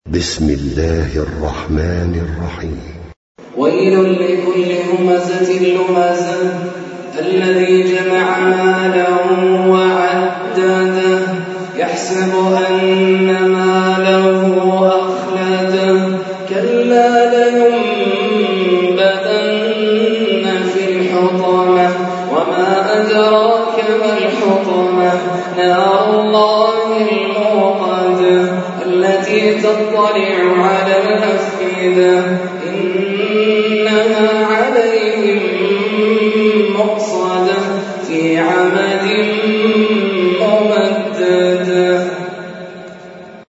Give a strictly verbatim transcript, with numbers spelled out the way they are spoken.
بسم الله الرحمن الرحيم. ويل لكل همزة لمزة الذي جمع مالا وعدده يحسب أن